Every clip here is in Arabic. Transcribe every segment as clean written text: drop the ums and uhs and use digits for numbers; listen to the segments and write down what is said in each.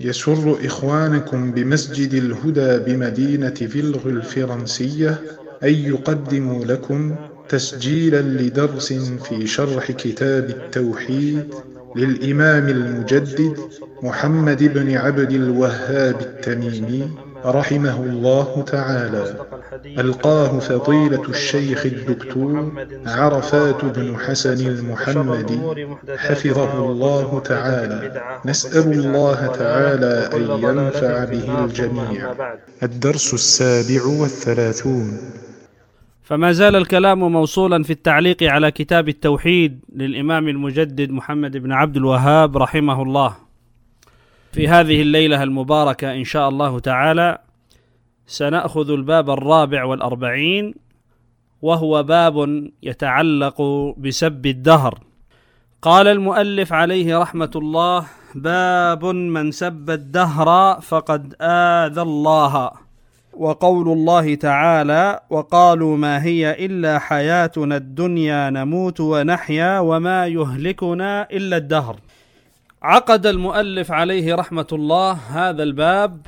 يسر إخوانكم بمسجد الهدى بمدينة فيلغ الفرنسية أن يقدموا لكم تسجيلا لدرس في شرح كتاب التوحيد للإمام المجدد محمد بن عبد الوهاب التميمي رحمه الله تعالى. ألقاه فضيلة الشيخ الدكتور عرفات بن حسن المحمدي حفظه الله تعالى. نسأل الله تعالى أن ينفع به الجميع. الدرس 37. فما زال الكلام موصولا في التعليق على كتاب التوحيد للإمام المجدد محمد بن عبد الوهاب رحمه الله. في هذه الليلة المباركة إن شاء الله تعالى سنأخذ الباب 44 وهو باب يتعلق بسب الدهر. قال المؤلف عليه رحمة الله: باب من سب الدهر فقد آذى الله. وقول الله تعالى: وقالوا ما هي إلا حياتنا الدنيا نموت ونحيا وما يهلكنا إلا الدهر. عقد المؤلف عليه رحمة الله هذا الباب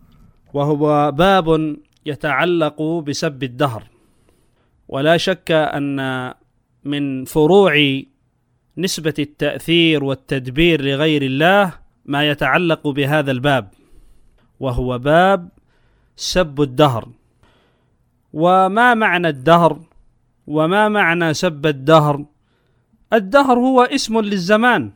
وهو باب يتعلق بسب الدهر، ولا شك أن من فروع نسبة التأثير والتدبير لغير الله ما يتعلق بهذا الباب، وهو باب سب الدهر. وما معنى الدهر؟ وما معنى سب الدهر؟ الدهر هو اسم للزمان،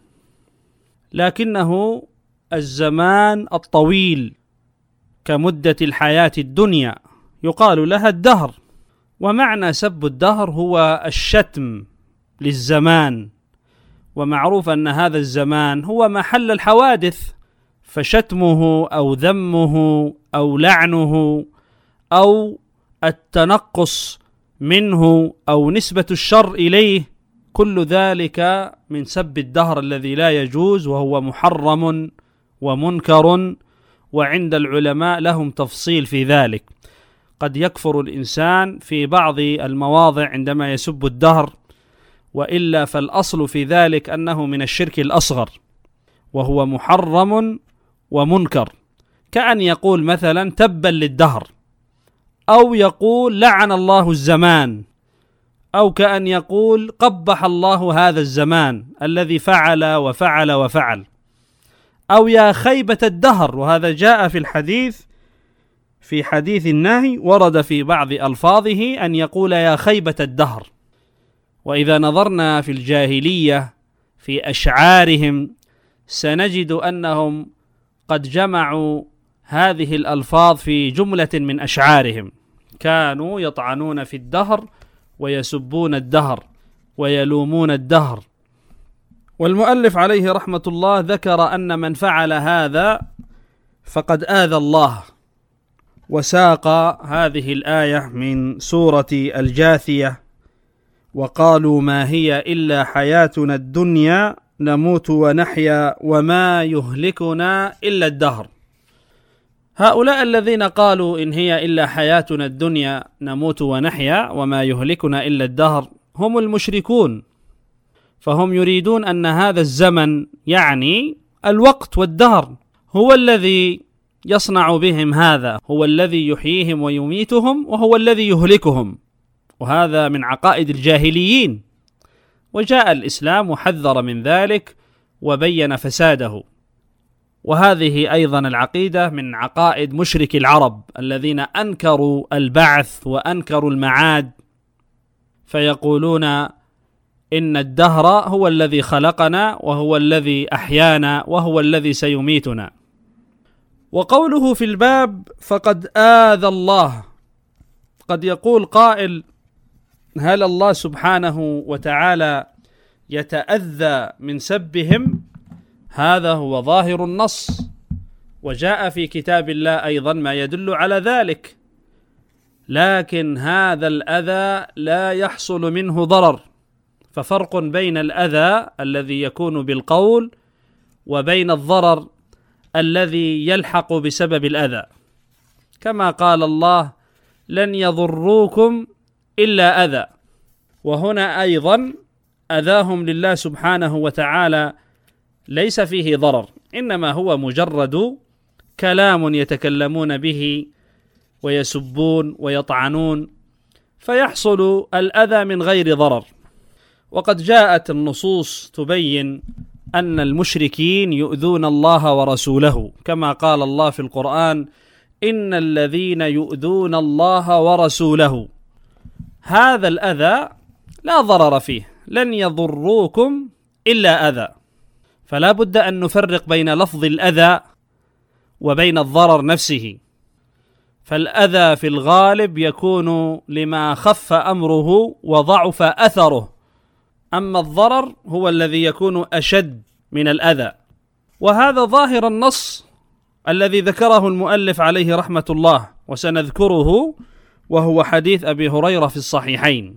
لكنه الزمان الطويل كمدة الحياة الدنيا يقال لها الدهر. ومعنى سب الدهر هو الشتم للزمان، ومعروف أن هذا الزمان هو محل الحوادث، فشتمه أو ذمه أو لعنه أو التنقص منه أو نسبة الشر إليه، كل ذلك من سب الدهر الذي لا يجوز، وهو محرم ومنكر، وعند العلماء لهم تفصيل في ذلك. قد يكفر الإنسان في بعض المواضع عندما يسب الدهر، وإلا فالأصل في ذلك أنه من الشرك الأصغر، وهو محرم ومنكر، كأن يقول مثلا تبا للدهر، أو يقول لعن الله الزمان، أو كأن يقول قبح الله هذا الزمان الذي فعل وفعل وفعل، أو يا خيبة الدهر. وهذا جاء في الحديث، في حديث النهي ورد في بعض ألفاظه أن يقول يا خيبة الدهر. وإذا نظرنا في الجاهلية في أشعارهم سنجد أنهم قد جمعوا هذه الألفاظ في جملة من أشعارهم، كانوا يطعنون في الدهر ويسبون الدهر ويلومون الدهر. والمؤلف عليه رحمة الله ذكر أن من فعل هذا فقد آذى الله، وساق هذه الآية من سورة الجاثية: وقالوا ما هي إلا حياتنا الدنيا نموت ونحيا وما يهلكنا إلا الدهر. هؤلاء الذين قالوا إن هي إلا حياتنا الدنيا نموت ونحيا وما يهلكنا إلا الدهر هم المشركون، فهم يريدون أن هذا الزمن يعني الوقت والدهر هو الذي يصنع بهم هذا، هو الذي يحييهم ويميتهم، وهو الذي يهلكهم. وهذا من عقائد الجاهليين، وجاء الإسلام وحذر من ذلك وبين فساده. وهذه أيضا العقيدة من عقائد مشرك العرب الذين أنكروا البعث وأنكروا المعاد، فيقولون إن الدهر هو الذي خلقنا وهو الذي أحيانا وهو الذي سيميتنا. وقوله في الباب فقد آذى الله، قد يقول قائل: هل الله سبحانه وتعالى يتأذى من سبهم؟ هذا هو ظاهر النص، وجاء في كتاب الله أيضا ما يدل على ذلك، لكن هذا الأذى لا يحصل منه ضرر. ففرق بين الأذى الذي يكون بالقول وبين الضرر الذي يلحق بسبب الأذى، كما قال الله: لن يضروكم إلا أذى. وهنا أيضا أذاهم لله سبحانه وتعالى ليس فيه ضرر، إنما هو مجرد كلام يتكلمون به ويسبون ويطعنون، فيحصل الأذى من غير ضرر. وقد جاءت النصوص تبين أن المشركين يؤذون الله ورسوله، كما قال الله في القرآن: إن الذين يؤذون الله ورسوله. هذا الأذى لا ضرر فيه، لن يضروكم إلا أذى. فلا بد أن نفرق بين لفظ الأذى وبين الضرر نفسه. فالأذى في الغالب يكون لما خف أمره وضعف أثره، أما الضرر هو الذي يكون أشد من الأذى. وهذا ظاهر النص الذي ذكره المؤلف عليه رحمة الله، وسنذكره، وهو حديث أبي هريرة في الصحيحين.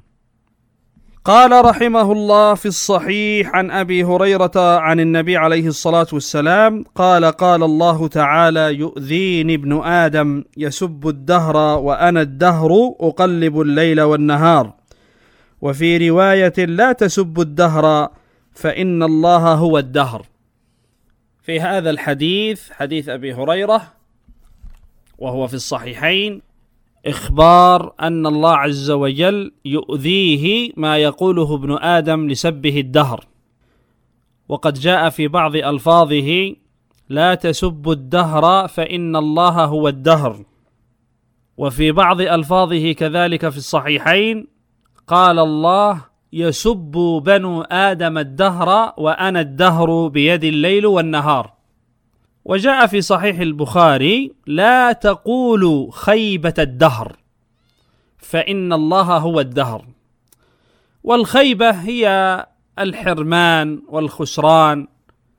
قال رحمه الله في الصحيح عن أبي هريرة عن النبي عليه الصلاة والسلام قال: قال الله تعالى: يؤذيني ابن آدم يسب الدهر وأنا الدهر أقلب الليل والنهار. وفي رواية: لا تسبوا الدهر فإن الله هو الدهر. في هذا الحديث، حديث أبي هريرة وهو في الصحيحين، إخبار أن الله عز وجل يؤذيه ما يقوله ابن آدم لسبه الدهر. وقد جاء في بعض ألفاظه: لا تسبوا الدهر فإن الله هو الدهر. وفي بعض ألفاظه كذلك في الصحيحين قال الله: يسب بنو آدم الدهر وأنا الدهر بيد الليل والنهار. وجاء في صحيح البخاري: لا تقولوا خيبة الدهر فإن الله هو الدهر. والخيبة هي الحرمان والخسران.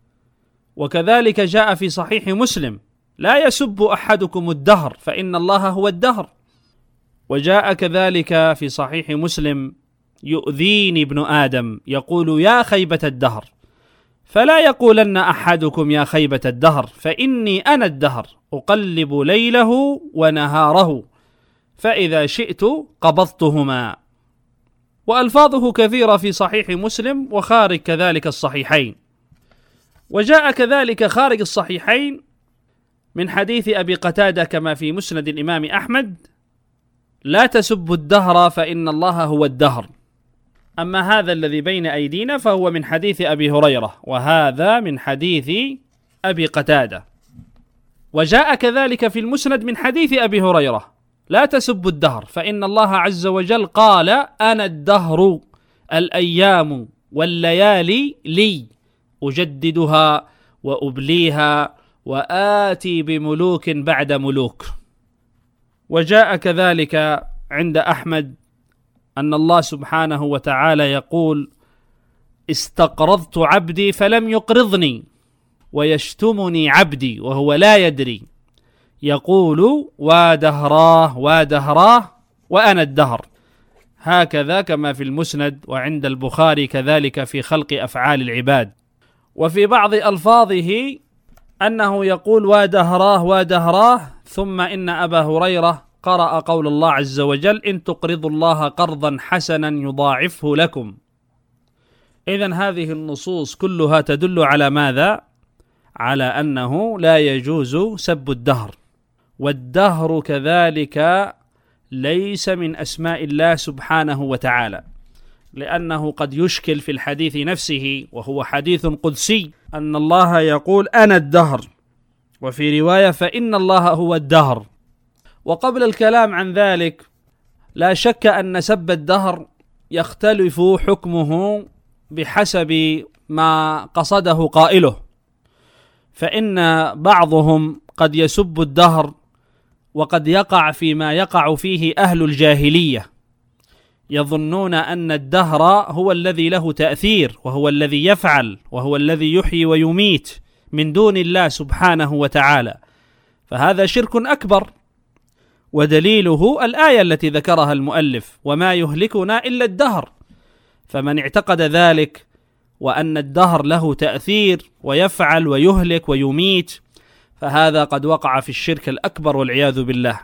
وكذلك جاء في صحيح مسلم: لا يسب أحدكم الدهر فإن الله هو الدهر. وجاء كذلك في صحيح مسلم: يؤذيني ابن آدم، يقول: يا خيبة الدهر. فلا يقولن أحدكم يا خيبة الدهر، فإني أنا الدهر أقلب ليله ونهاره، فإذا شئت قبضتهما. وألفاظه كثيرة في صحيح مسلم وخارج كذلك الصحيحين. وجاء كذلك خارج الصحيحين من حديث أبي قتادة كما في مسند الإمام أحمد: لا تسبوا الدهر فإن الله هو الدهر. أما هذا الذي بين أيدينا فهو من حديث أبي هريرة، وهذا من حديث أبي قتادة. وجاء كذلك في المسند من حديث أبي هريرة: لا تسبوا الدهر فإن الله عز وجل قال: أنا الدهر، الأيام والليالي لي، أجددها وأبليها وآتي بملوك بعد ملوك. وجاء كذلك عند أحمد أن الله سبحانه وتعالى يقول: استقرضت عبدي فلم يقرضني، ويشتمني عبدي وهو لا يدري، يقول: ودهراه ودهراه وأنا الدهر. هكذا كما في المسند، وعند البخاري كذلك في خلق أفعال العباد. وفي بعض ألفاظه أنه يقول: ودهراه ودهراه، ثم إن أبا هريرة قرأ قول الله عز وجل: إن تقرضوا الله قرضا حسنا يضاعفه لكم. إذن هذه النصوص كلها تدل على ماذا؟ على أنه لا يجوز سب الدهر. والدهر كذلك ليس من أسماء الله سبحانه وتعالى، لأنه قد يشكل في الحديث نفسه، وهو حديث قدسي، أن الله يقول: أنا الدهر، وفي رواية: فإن الله هو الدهر. وقبل الكلام عن ذلك، لا شك أن سب الدهر يختلف حكمه بحسب ما قصده قائله. فإن بعضهم قد يسب الدهر وقد يقع فيما يقع فيه أهل الجاهلية، يظنون أن الدهر هو الذي له تأثير، وهو الذي يفعل، وهو الذي يحيي ويميت من دون الله سبحانه وتعالى، فهذا شرك أكبر. ودليله الآية التي ذكرها المؤلف: وما يهلكنا إلا الدهر. فمن اعتقد ذلك، وأن الدهر له تأثير ويفعل ويهلك ويميت، فهذا قد وقع في الشرك الأكبر والعياذ بالله.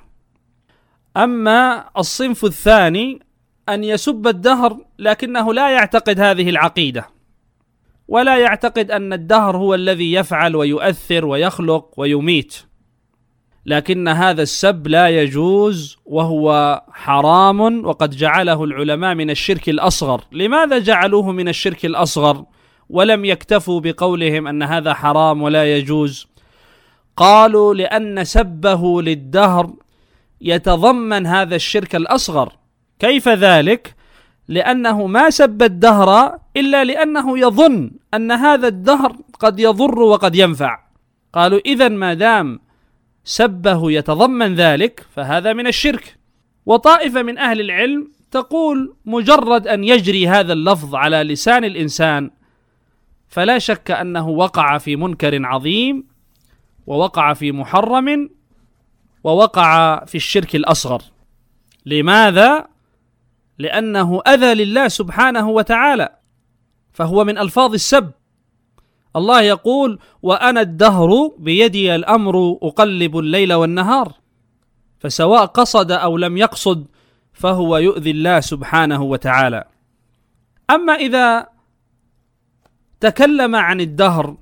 أما الصنف الثاني أن يسب الدهر لكنه لا يعتقد هذه العقيدة، ولا يعتقد أن الدهر هو الذي يفعل ويؤثر ويخلق ويميت. لكن هذا السب لا يجوز وهو حرام، وقد جعله العلماء من الشرك الأصغر. لماذا جعلوه من الشرك الأصغر ولم يكتفوا بقولهم أن هذا حرام ولا يجوز؟ قالوا لأن سبه للدهر يتضمن هذا الشرك الأصغر. كيف ذلك؟ لأنه ما سب الدهر إلا لأنه يظن أن هذا الدهر قد يضر وقد ينفع. قالوا إذن ما دام سبه يتضمن ذلك فهذا من الشرك. وطائفة من أهل العلم تقول مجرد أن يجري هذا اللفظ على لسان الإنسان فلا شك أنه وقع في منكر عظيم، ووقع في محرم، ووقع في الشرك الأصغر. لماذا؟ لأنه أذى لله سبحانه وتعالى، فهو من ألفاظ السب. الله يقول: وأنا الدهر بيدي الأمر أقلب الليل والنهار. فسواء قصد أو لم يقصد فهو يؤذي الله سبحانه وتعالى. أما إذا تكلم عن الدهر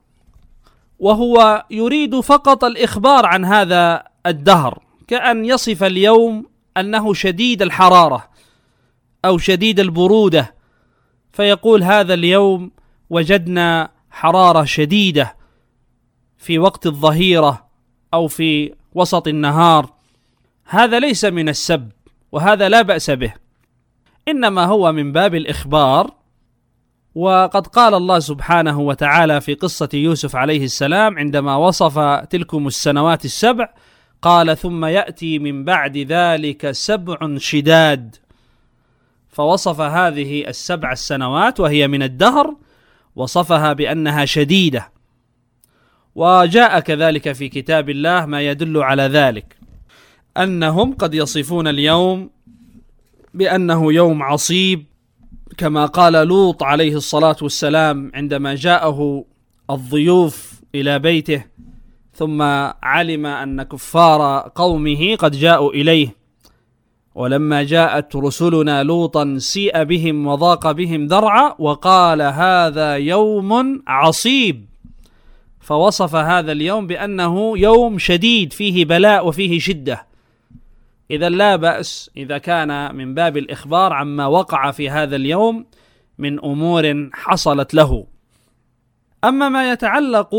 وهو يريد فقط الإخبار عن هذا الدهر، كأن يصف اليوم أنه شديد الحرارة أو شديد البرودة، فيقول هذا اليوم وجدنا حرارة شديدة في وقت الظهيرة أو في وسط النهار، هذا ليس من السب، وهذا لا بأس به، إنما هو من باب الإخبار. وقد قال الله سبحانه وتعالى في قصة يوسف عليه السلام عندما وصف تلكم السنوات السبع، قال: ثم يأتي من بعد ذلك 7 شداد. فوصف هذه 7 السنوات وهي من الدهر، وصفها بأنها شديدة. وجاء كذلك في كتاب الله ما يدل على ذلك، أنهم قد يصفون اليوم بأنه يوم عصيب، كما قال لوط عليه الصلاة والسلام عندما جاءه الضيوف إلى بيته ثم علم أن كفار قومه قد جاءوا إليه: ولما جاءت رسلنا لوطا سيء بهم وضاق بهم ذرعا وقال هذا يوم عصيب. فوصف هذا اليوم بأنه يوم شديد فيه بلاء وفيه شدة. إذا لا بأس إذا كان من باب الإخبار عما وقع في هذا اليوم من أمور حصلت له. أما ما يتعلق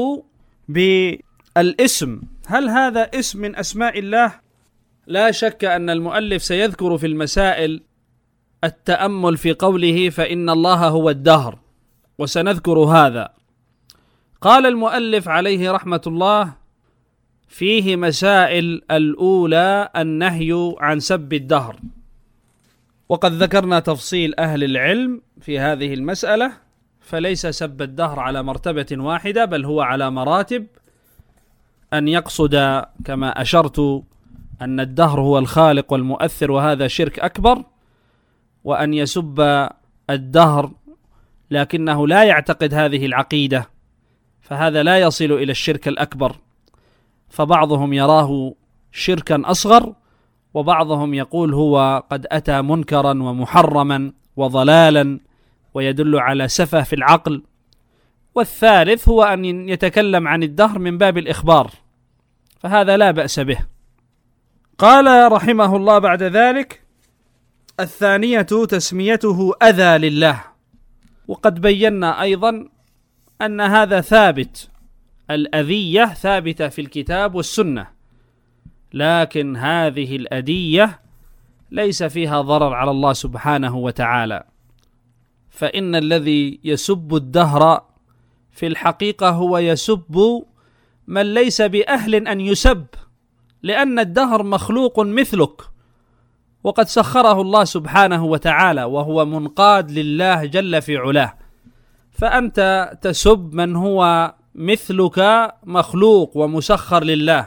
بالاسم، هل هذا اسم من أسماء الله؟ لا شك أن المؤلف سيذكر في المسائل التأمل في قوله فإن الله هو الدهر، وسنذكر هذا. قال المؤلف عليه رحمة الله: فيه مسائل. الأولى النهي عن سب الدهر، وقد ذكرنا تفصيل أهل العلم في هذه المسألة، فليس سب الدهر على مرتبة واحدة، بل هو على مراتب. أن يقصد كما أشرت أن الدهر هو الخالق والمؤثر، وهذا شرك أكبر، وأن يسب الدهر لكنه لا يعتقد هذه العقيدة، فهذا لا يصل إلى الشرك الأكبر. فبعضهم يراه شركا أصغر، وبعضهم يقول هو قد أتى منكرا ومحرما وضلالا ويدل على سفه في العقل. والثالث هو أن يتكلم عن الدهر من باب الإخبار، فهذا لا بأس به. قال رحمه الله بعد ذلك: الثانية تسميته أذى لله. وقد بينا أيضا أن هذا ثابت، الأذية ثابتة في الكتاب والسنة، لكن هذه الأذية ليس فيها ضرر على الله سبحانه وتعالى. فإن الذي يسب الدهر في الحقيقة هو يسب من ليس بأهل أن يسب، لأن الدهر مخلوق مثلك، وقد سخره الله سبحانه وتعالى، وهو منقاد لله جل في علاه. فأنت تسب من هو مثلك مخلوق ومسخر لله.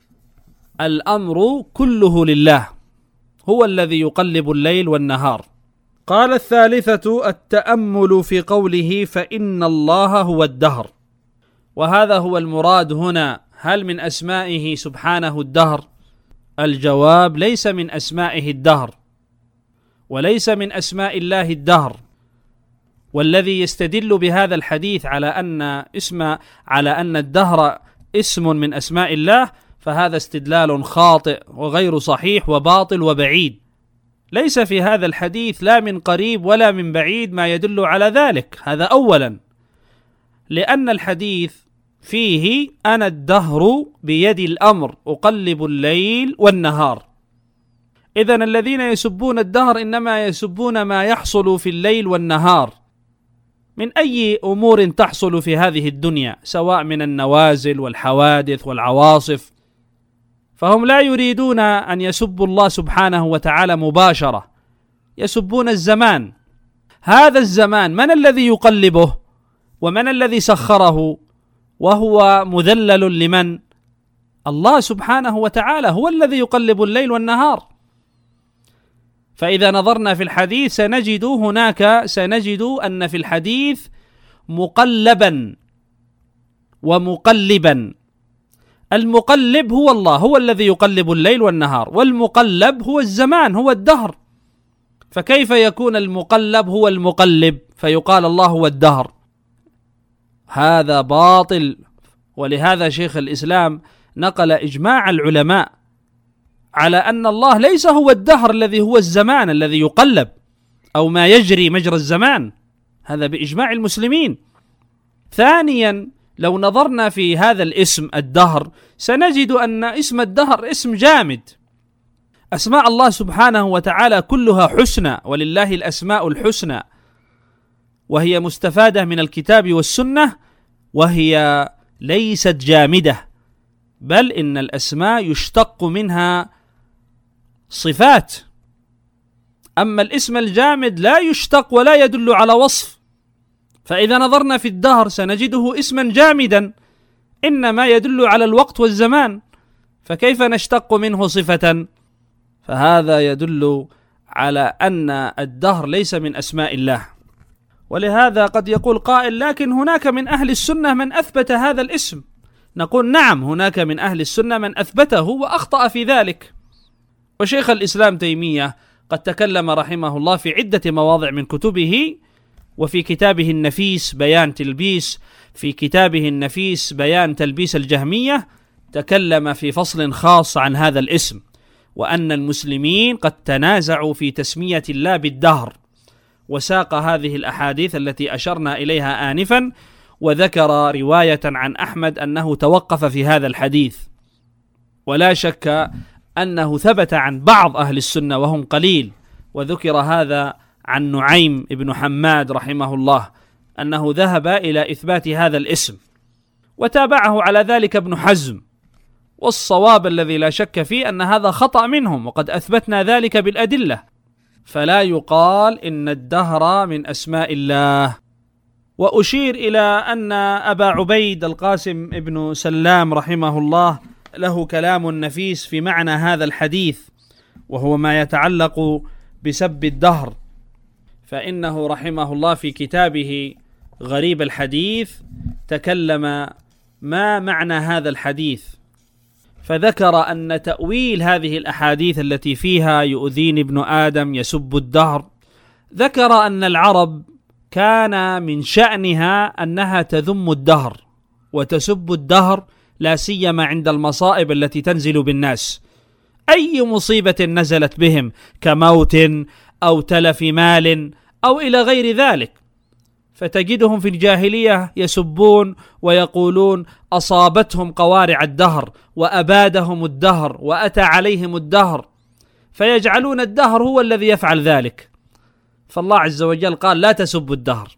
الأمر كله لله، هو الذي يقلب الليل والنهار. قال الثالثة التأمل في قوله فإن الله هو الدهر، وهذا هو المراد هنا. هل من أسمائه سبحانه الدهر؟ الجواب: ليس من أسمائه الدهر، وليس من أسماء الله الدهر، والذي يستدل بهذا الحديث على أن الدهر اسم من أسماء الله فهذا استدلال خاطئ وغير صحيح وباطل وبعيد. ليس في هذا الحديث لا من قريب ولا من بعيد ما يدل على ذلك. هذا أولا، لأن الحديث فيه أنا الدهر بيد الأمر أقلب الليل والنهار. إذن الذين يسبون الدهر إنما يسبون ما يحصل في الليل والنهار من أي أمور تحصل في هذه الدنيا، سواء من النوازل والحوادث والعواصف، فهم لا يريدون أن يسبوا الله سبحانه وتعالى مباشرة، يسبون الزمان. هذا الزمان من الذي يقلبه ومن الذي سخره وهو مذلل لمن؟ الله سبحانه وتعالى هو الذي يقلب الليل والنهار. فإذا نظرنا في الحديث سنجد أن في الحديث مقلبا ومقلبا. المقلب هو الله، هو الذي يقلب الليل والنهار، والمقلب هو الزمان، هو الدهر. فكيف يكون المقلب هو المقلب فيقال الله هو الدهر؟ هذا باطل. ولهذا شيخ الإسلام نقل إجماع العلماء على أن الله ليس هو الدهر الذي هو الزمان الذي يقلب أو ما يجري مجرى الزمان، هذا بإجماع المسلمين. ثانيا، لو نظرنا في هذا الاسم الدهر سنجد أن اسم الدهر اسم جامد. أسماء الله سبحانه وتعالى كلها حسنى، ولله الأسماء الحسنى، وهي مستفادة من الكتاب والسنة، وهي ليست جامدة، بل إن الأسماء يشتق منها صفات. أما الاسم الجامد لا يشتق ولا يدل على وصف. فإذا نظرنا في الدهر سنجده اسما جامدا إنما يدل على الوقت والزمان، فكيف نشتق منه صفة؟ فهذا يدل على أن الدهر ليس من أسماء الله. ولهذا قد يقول قائل لكن هناك من أهل السنة من أثبت هذا الاسم. نقول نعم، هناك من أهل السنة من أثبته وأخطأ في ذلك. وشيخ الإسلام تيمية قد تكلم رحمه الله في عدة مواضع من كتبه، وفي كتابه النفيس بيان تلبيس الجهمية تكلم في فصل خاص عن هذا الاسم، وأن المسلمين قد تنازعوا في تسمية الله بالدهر، وساق هذه الأحاديث التي أشرنا إليها آنفا، وذكر رواية عن أحمد أنه توقف في هذا الحديث. ولا شك أنه ثبت عن بعض أهل السنة وهم قليل، وذكر هذا عن نعيم بن حماد رحمه الله أنه ذهب إلى إثبات هذا الاسم، وتابعه على ذلك ابن حزم. والصواب الذي لا شك فيه أن هذا خطأ منهم، وقد أثبتنا ذلك بالأدلة. فلا يقال إن الدهر من أسماء الله. وأشير إلى أن أبا عبيد القاسم بن سلام رحمه الله له كلام نفيس في معنى هذا الحديث، وهو ما يتعلق بسب الدهر. فإنه رحمه الله في كتابه غريب الحديث تكلم ما معنى هذا الحديث، فذكر أن تأويل هذه الأحاديث التي فيها يؤذيني ابن آدم يسب الدهر، ذكر أن العرب كان من شأنها أنها تذم الدهر وتسب الدهر، لا سيما عند المصائب التي تنزل بالناس. أي مصيبة نزلت بهم كموت أو تلف مال أو إلى غير ذلك، فتجدهم في الجاهلية يسبون ويقولون أصابتهم قوارع الدهر وأبادهم الدهر وأتى عليهم الدهر، فيجعلون الدهر هو الذي يفعل ذلك. فالله عز وجل قال لا تسبوا الدهر.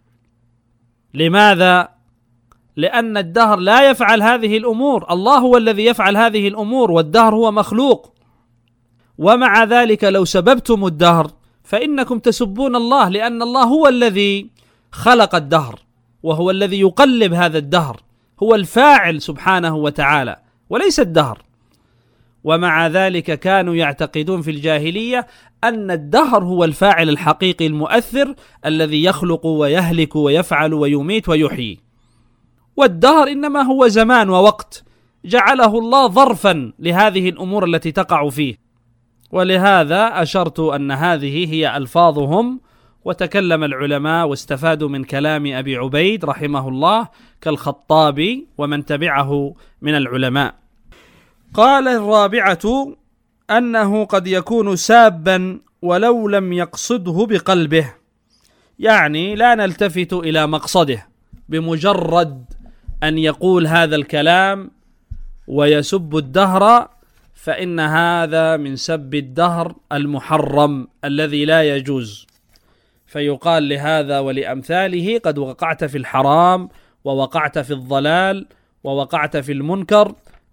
لماذا؟ لأن الدهر لا يفعل هذه الأمور، الله هو الذي يفعل هذه الأمور، والدهر هو مخلوق. ومع ذلك لو سببتم الدهر فإنكم تسبون الله، لأن الله هو الذي خلق الدهر، وهو الذي يقلب هذا الدهر، هو الفاعل سبحانه وتعالى وليس الدهر. ومع ذلك كانوا يعتقدون في الجاهلية أن الدهر هو الفاعل الحقيقي المؤثر الذي يخلق ويهلك ويفعل ويميت ويحيي، والدهر إنما هو زمان ووقت جعله الله ظرفا لهذه الأمور التي تقع فيه. ولهذا أشرت أن هذه هي ألفاظهم، وتكلم العلماء واستفادوا من كلام أبي عبيد رحمه الله كالخطابي ومن تبعه من العلماء. قال الرابعة أنه قد يكون سابا ولو لم يقصده بقلبه، يعني لا نلتفت إلى مقصده، بمجرد أن يقول هذا الكلام ويسب الدهر فإن هذا من سب الدهر المحرم الذي لا يجوز، فيقال لهذا ولأمثاله قد وقعت في الحرام ووقعت في الضلال ووقعت في المنكر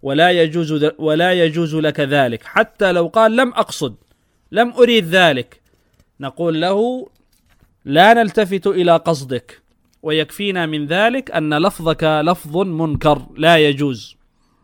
ولا يجوز لك ذلك، حتى لو قال لم أقصد لم أريد ذلك، نقول له لا نلتفت إلى قصدك، ويكفينا من ذلك أن لفظك لفظ منكر لا يجوز،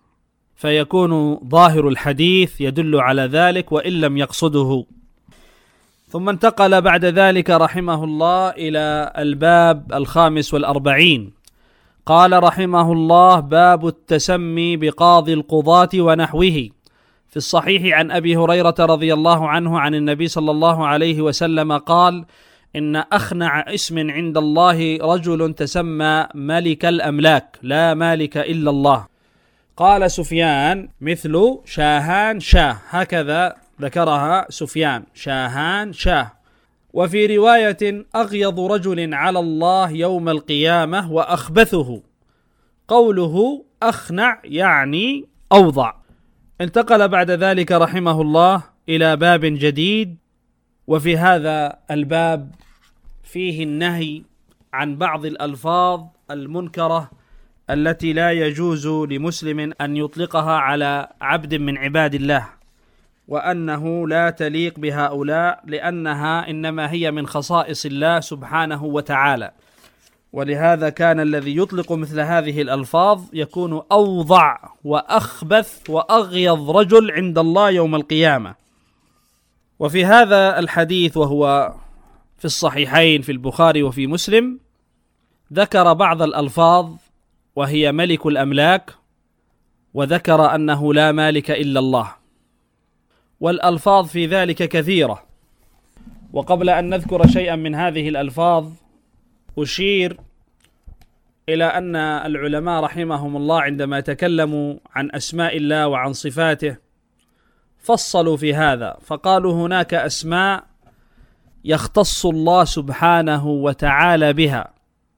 فيكون ظاهر الحديث يدل على ذلك وإن لم يقصده. ثم انتقل بعد ذلك رحمه الله إلى الباب 45. قال رحمه الله: باب التسمي بقاضي القضاة ونحوه. في الصحيح عن أبي هريرة رضي الله عنه عن النبي صلى الله عليه وسلم قال: إن أخنع اسم عند الله رجل تسمى ملك الأملاك لا مالك إلا الله. قال سفيان: مثل شاهان شاه، هكذا ذكرها سفيان، شاهان شاه. وفي رواية: أغيض رجل على الله يوم القيامة وأخبثه. قوله أخنع يعني أوضع. انتقل بعد ذلك رحمه الله إلى باب جديد، وفي هذا الباب فيه النهي عن بعض الألفاظ المنكرة التي لا يجوز لمسلم أن يطلقها على عبد من عباد الله، وأنه لا تليق بهؤلاء لأنها إنما هي من خصائص الله سبحانه وتعالى، ولهذا كان الذي يطلق مثل هذه الألفاظ يكون أوضع وأخبث وأغيض رجل عند الله يوم القيامة. وفي هذا الحديث وهو في الصحيحين في البخاري وفي مسلم ذكر بعض الألفاظ وهي ملك الأملاك، وذكر أنه لا مالك إلا الله، والألفاظ في ذلك كثيرة. وقبل أن نذكر شيئا من هذه الألفاظ أشير إلى أن العلماء رحمهم الله عندما تكلموا عن أسماء الله وعن صفاته فصلوا في هذا، فقالوا هناك أسماء يختص الله سبحانه وتعالى بها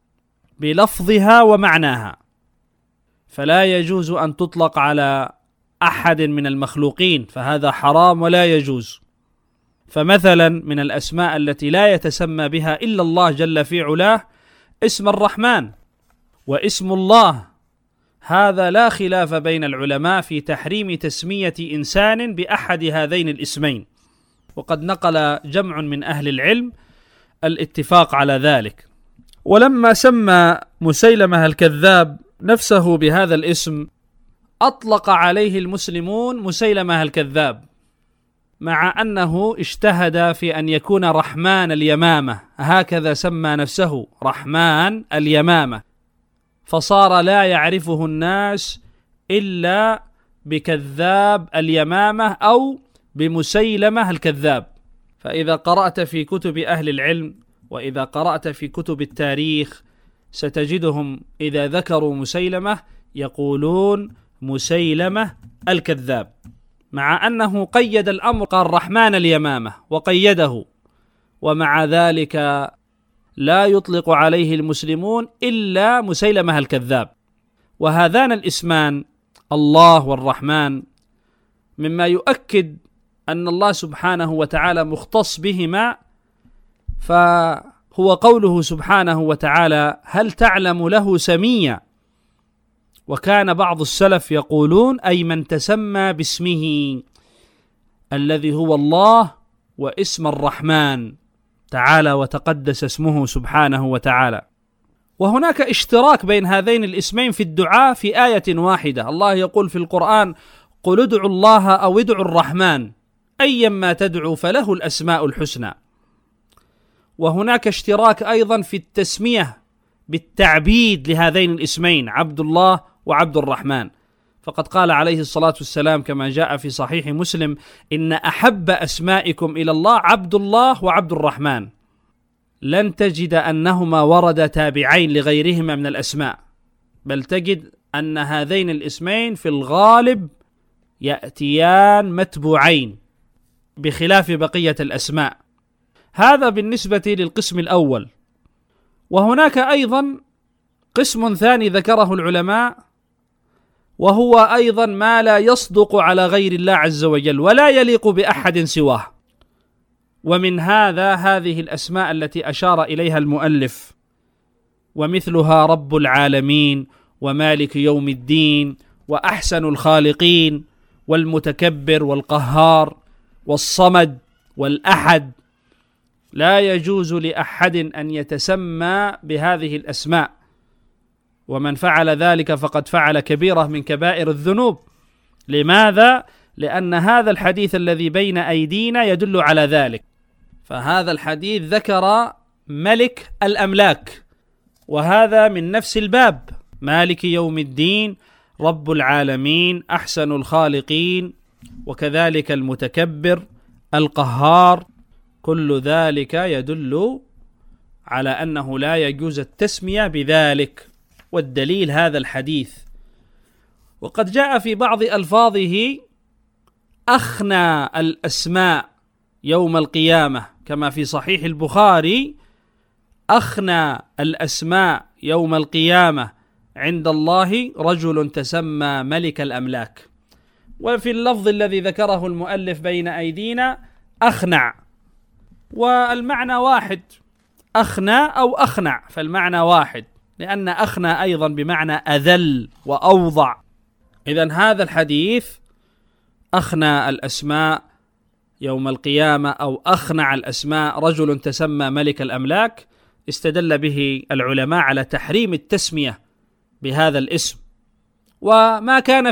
بلفظها ومعناها، فلا يجوز أن تطلق على أحد من المخلوقين، فهذا حرام ولا يجوز. فمثلا من الأسماء التي لا يتسمى بها إلا الله جل في علاه اسم الرحمن واسم الله، هذا لا خلاف بين العلماء في تحريم تسمية إنسان بأحد هذين الاسمين، وقد نقل جمع من أهل العلم الاتفاق على ذلك. ولما سمى مسيلمة الكذاب نفسه بهذا الاسم أطلق عليه المسلمون مسيلمة الكذاب، مع أنه اجتهد في أن يكون رحمن اليمامة، هكذا سمى نفسه رحمن اليمامة، فصار لا يعرفه الناس إلا بكذاب اليمامة أو بمسيلمة الكذاب. فإذا قرأت في كتب أهل العلم وإذا قرأت في كتب التاريخ ستجدهم إذا ذكروا مسيلمة يقولون مسيلمة الكذاب، مع أنه قيد الأمر قال رحمن اليمامة وقيده، ومع ذلك لا يطلق عليه المسلمون إلا مسيلمة الكذاب. وهذان الاسمان الله والرحمن مما يؤكد أن الله سبحانه وتعالى مختص بهما، فهو قوله سبحانه وتعالى هل تعلم له سميا، وكان بعض السلف يقولون أي من تسمى باسمه الذي هو الله واسم الرحمن تعالى وتقدس اسمه سبحانه وتعالى. وهناك اشتراك بين هذين الاسمين في الدعاء في آية واحدة، الله يقول في القرآن قل ادعوا الله أو ادعوا الرحمن أيما تدعوا فله الأسماء الحسنى. وهناك اشتراك أيضا في التسمية بالتعبيد لهذين الاسمين عبد الله وعبد الرحمن، فقد قال عليه الصلاة والسلام كما جاء في صحيح مسلم إن أحب أسمائكم إلى الله عبد الله وعبد الرحمن، لن تجد أنهما ورد تابعين لغيرهما من الأسماء، بل تجد أن هذين الاسمين في الغالب يأتيان متبوعين بخلاف بقية الأسماء. هذا بالنسبة للقسم الأول. وهناك أيضا قسم ثاني ذكره العلماء، وهو أيضا ما لا يصدق على غير الله عز وجل ولا يليق بأحد سواه، ومن هذه الأسماء التي أشار إليها المؤلف، ومثلها رب العالمين ومالك يوم الدين وأحسن الخالقين والمتكبر والقهار والصمد والأحد. لا يجوز لأحد أن يتسمى بهذه الأسماء، ومن فعل ذلك فقد فعل كبيرة من كبائر الذنوب. لماذا؟ لأن هذا الحديث الذي بين أيدينا يدل على ذلك. فهذا الحديث ذكر ملك الأملاك، وهذا من نفس الباب، مالك يوم الدين، رب العالمين، أحسن الخالقين، وكذلك المتكبر، القهار. كل ذلك يدل على أنه لا يجوز التسمية بذلك، والدليل هذا الحديث. وقد جاء في بعض ألفاظه أخنى الأسماء يوم القيامة، كما في صحيح البخاري: أخنى الأسماء يوم القيامة عند الله رجل تسمى ملك الأملاك. وفي اللفظ الذي ذكره المؤلف بين أيدينا أخنع، والمعنى واحد، أخنى أو أخنع، فالمعنى واحد، لأن أخنى أيضا بمعنى أذل وأوضع. إذن هذا الحديث أخنى الأسماء يوم القيامة أو أخنع الأسماء رجل تسمى ملك الأملاك، استدل به العلماء على تحريم التسمية بهذا الاسم وما كان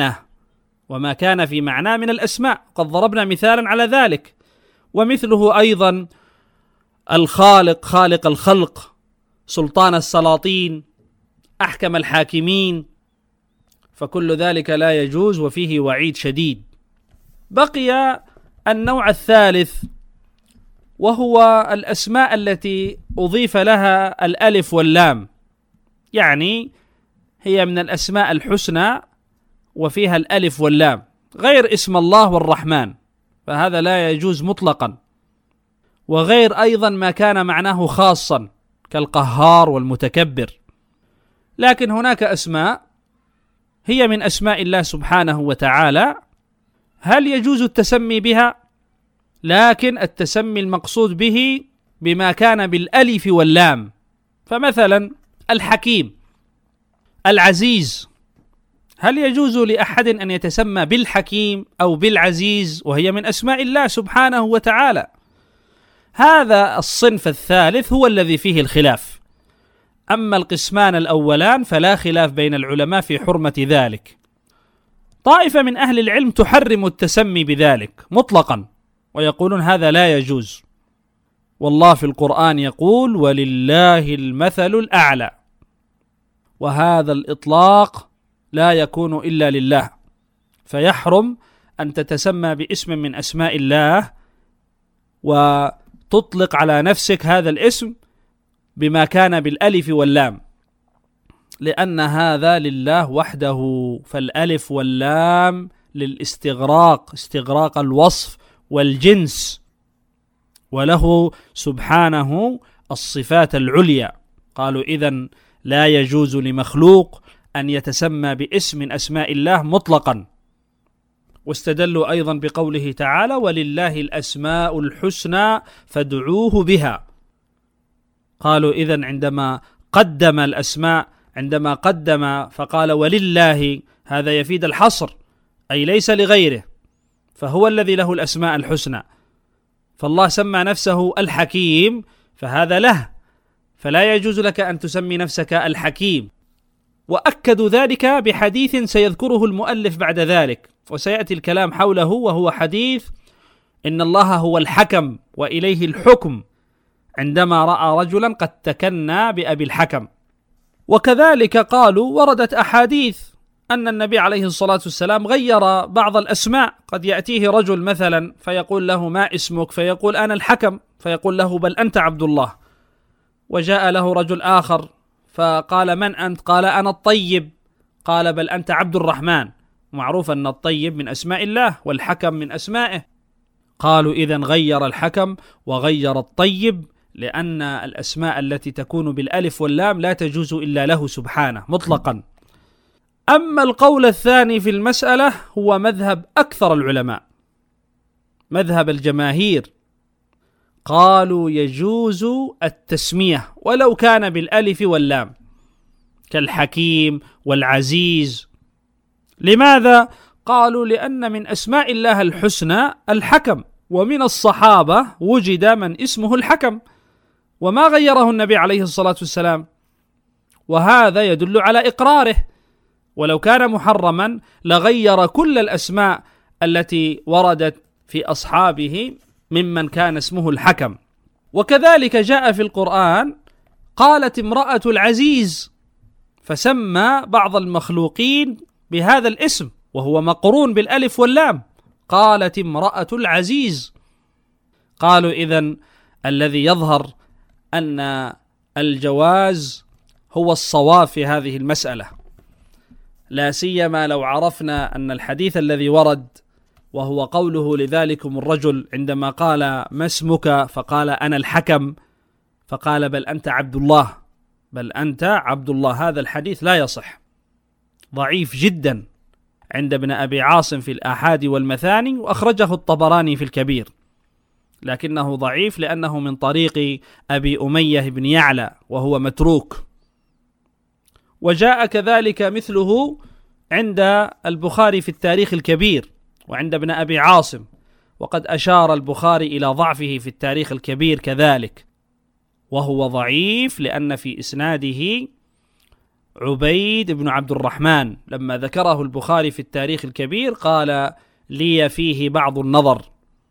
في معناه من الأسماء. قد ضربنا مثالا على ذلك. ومثله أيضا الخالق، خالق الخلق، سلطان السلاطين، أحكم الحاكمين، فكل ذلك لا يجوز وفيه وعيد شديد. بقي النوع الثالث، وهو الأسماء التي أضيف لها الألف واللام، يعني هي من الأسماء الحسنى وفيها الألف واللام، غير اسم الله والرحمن، فهذا لا يجوز مطلقا، وغير أيضا ما كان معناه خاصا كالقهار والمتكبر. لكن هناك أسماء هي من أسماء الله سبحانه وتعالى هل يجوز التسمي بها؟ لكن التسمي المقصود به بما كان بالألف واللام. فمثلا الحكيم، العزيز، هل يجوز لأحد أن يتسمى بالحكيم أو بالعزيز وهي من أسماء الله سبحانه وتعالى؟ هذا الصنف الثالث هو الذي فيه الخلاف. أما القسمان الأولان فلا خلاف بين العلماء في حرمة ذلك. طائفة من أهل العلم تحرم التسمي بذلك مطلقا، ويقولون هذا لا يجوز، والله في القرآن يقول: ولله المثل الأعلى، وهذا الإطلاق لا يكون إلا لله، فيحرم أن تتسمى باسم من أسماء الله وتطلق على نفسك هذا الاسم بما كان بالألف واللام، لأن هذا لله وحده، فالألف واللام للاستغراق، استغراق الوصف والجنس، وله سبحانه الصفات العليا. قالوا إذن لا يجوز لمخلوق أن يتسمى باسم من أسماء الله مطلقا. واستدلوا أيضا بقوله تعالى: ولله الأسماء الحسنى فادعوه بها. قالوا إذن عندما قدم الأسماء، عندما قدم فقال ولله، هذا يفيد الحصر، أي ليس لغيره، فهو الذي له الأسماء الحسنى. فالله سمى نفسه الحكيم فهذا له، فلا يجوز لك أن تسمي نفسك الحكيم. وأكدوا ذلك بحديث سيذكره المؤلف بعد ذلك، وسيأتي الكلام حوله، وهو حديث إن الله هو الحكم وإليه الحكم، عندما رأى رجلا قد تكنى بأبي الحكم. وكذلك قالوا وردت أحاديث أن النبي عليه الصلاة والسلام غير بعض الأسماء، قد يأتيه رجل مثلا فيقول له: ما اسمك؟ فيقول: أنا الحكم، فيقول له: بل أنت عبد الله. وجاء له رجل آخر فقال: من أنت؟ قال: أنا الطيب. قال: بل أنت عبد الرحمن. معروف أن الطيب من أسماء الله والحكم من أسمائه. قالوا: إذن غير الحكم وغير الطيب، لأن الأسماء التي تكون بالألف واللام لا تجوز إلا له سبحانه مطلقا. أما القول الثاني في المسألة هو مذهب أكثر العلماء، مذهب الجماهير، قالوا يجوز التسمية ولو كان بالألف واللام كالحكيم والعزيز. لماذا؟ قالوا: لأن من أسماء الله الحسنى الحكم، ومن الصحابة وجد من اسمه الحكم وما غيره النبي عليه الصلاة والسلام، وهذا يدل على إقراره. ولو كان محرما لغير كل الأسماء التي وردت في أصحابه ممن كان اسمه الحكم. وكذلك جاء في القرآن قالت امرأة العزيز، فسمى بعض المخلوقين بهذا الاسم وهو مقرون بالألف واللام، قالت امرأة العزيز. قالوا: إذن الذي يظهر أن الجواز هو الصواب في هذه المسألة، لا سيما لو عرفنا أن الحديث الذي ورد وهو قوله لذلكم الرجل عندما قال: ما اسمك؟ فقال: أنا الحكم، فقال: بل أنت عبد الله، بل أنت عبد الله. هذا الحديث لا يصح، ضعيف جدا عند ابن أبي عاصم في الآحاد والمثاني، وأخرجه الطبراني في الكبير، لكنه ضعيف لأنه من طريق أبي أمية بن يعلى وهو متروك. وجاء كذلك مثله عند البخاري في التاريخ الكبير وعند ابن أبي عاصم، وقد أشار البخاري إلى ضعفه في التاريخ الكبير كذلك، وهو ضعيف لأن في إسناده عبيد بن عبد الرحمن، لما ذكره البخاري في التاريخ الكبير قال: لي فيه بعض النظر.